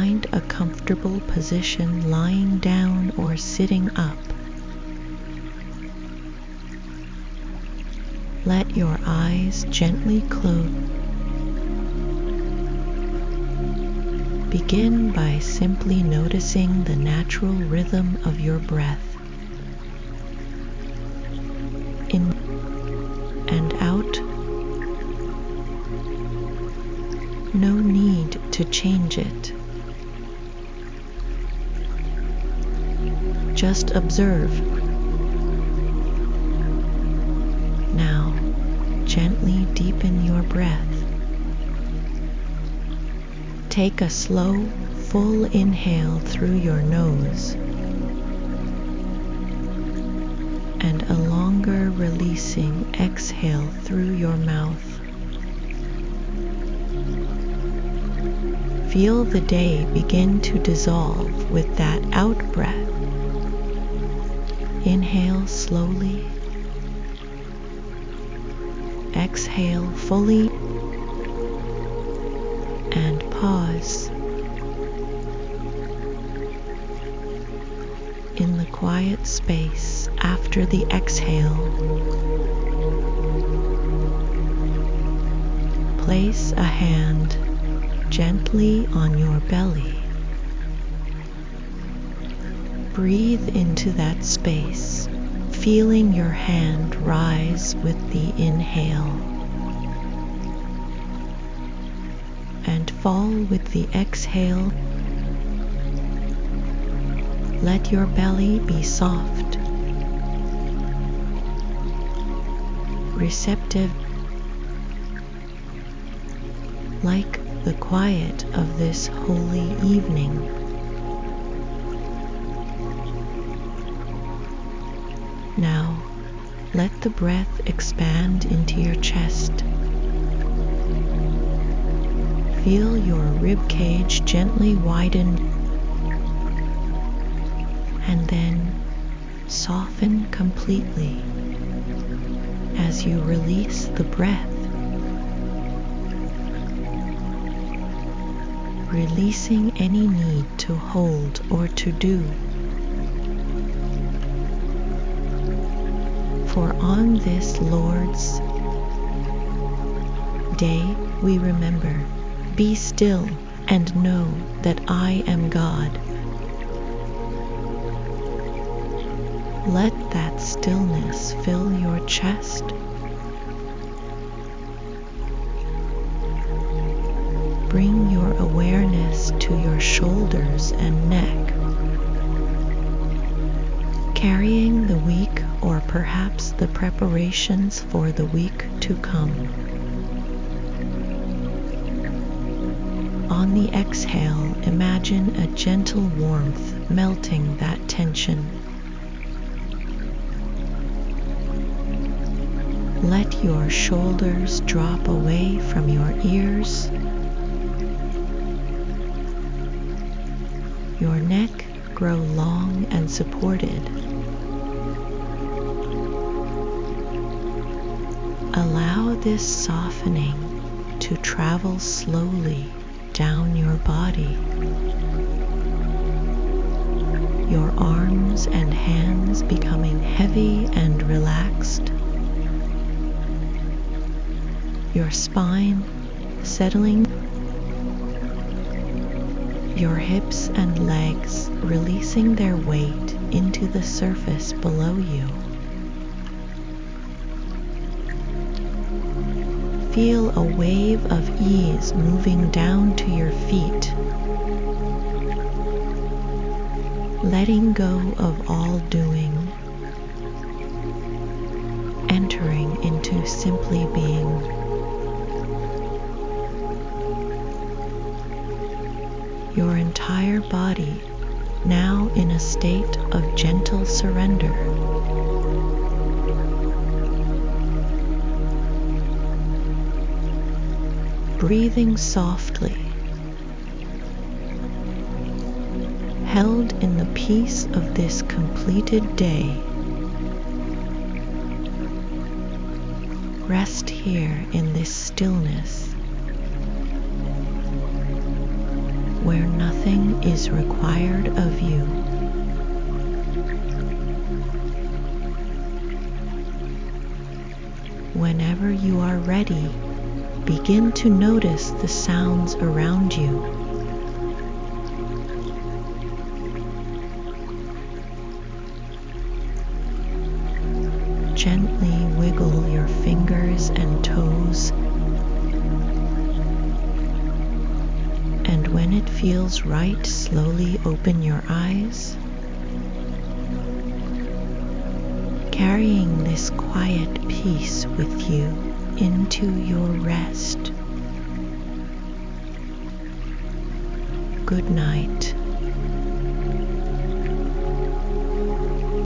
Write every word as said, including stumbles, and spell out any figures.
Find a comfortable position lying down or sitting up. Let your eyes gently close. Begin by simply noticing the natural rhythm of your breath, in and out. No need to change it. Just observe. Now, gently deepen your breath. Take a slow, full inhale through your nose and a longer releasing exhale through your mouth. Feel the day begin to dissolve with that out breath. Inhale slowly. Exhale fully. And pause. In the quiet space after the exhale, place a hand gently on your belly. Breathe into that space, feeling your hand rise with the inhale and fall with the exhale. Let your belly be soft, receptive, like the quiet of this holy evening. Now, let the breath expand into your chest. Feel your rib cage gently widen and then soften completely as you release the breath, releasing any need to hold or to do. For on this Lord's Day we remember, be still and know that I am God. Let that stillness fill your chest. Bring your awareness to your shoulders and neck, carrying the week or perhaps the preparations for the week to come. On the exhale, imagine a gentle warmth melting that tension. Let your shoulders drop away from your ears. Your neck grow long and supported. Allow this softening to travel slowly down your body. Your arms and hands becoming heavy and relaxed. Your spine settling. Your hips and legs releasing their weight into the surface below you. Feel a wave of ease moving down to your feet, letting go of all doing, entering into simply being. Your entire body now in a state of gentle surrender. Breathing softly, held in the peace of this completed day. Rest here in this stillness where nothing nothing is required of you. Whenever you are ready, begin to notice the sounds around you. Gently wiggle your fingers and toes, and when it feels right, slowly open your eyes, carrying this quiet peace with you into your rest. Good night.